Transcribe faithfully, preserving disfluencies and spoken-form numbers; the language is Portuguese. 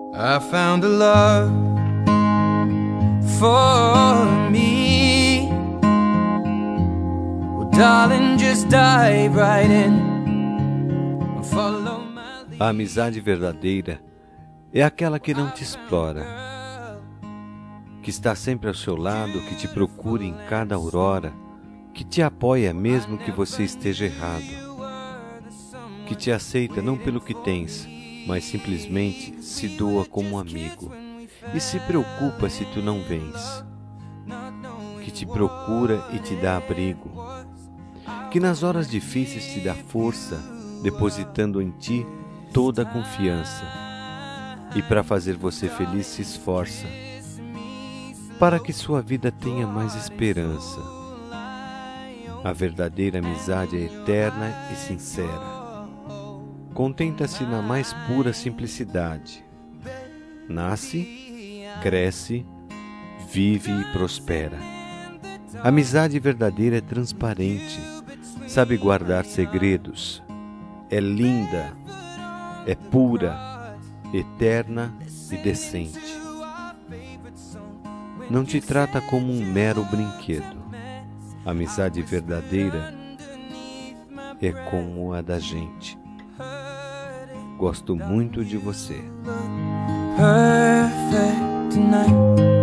I found a love for me. Well, darling, just dive right in. Follow my lead. A amizade verdadeira é aquela que não te explora, que está sempre ao seu lado, que te procura em cada aurora, que te apoia mesmo que você esteja errado, que te aceita não pelo que tens, mas simplesmente se doa como um amigo e se preocupa se tu não vens, que te procura e te dá abrigo, que nas horas difíceis te dá força, depositando em ti toda a confiança, e para fazer você feliz se esforça, para que sua vida tenha mais esperança. A verdadeira amizade é eterna e sincera. Contenta-se na mais pura simplicidade. Nasce, cresce, vive e prospera. A amizade verdadeira é transparente, sabe guardar segredos, é linda, é pura, eterna e decente. Não te trata como um mero brinquedo. A amizade verdadeira é como a da gente. Gosto muito de você. Perfect tonight.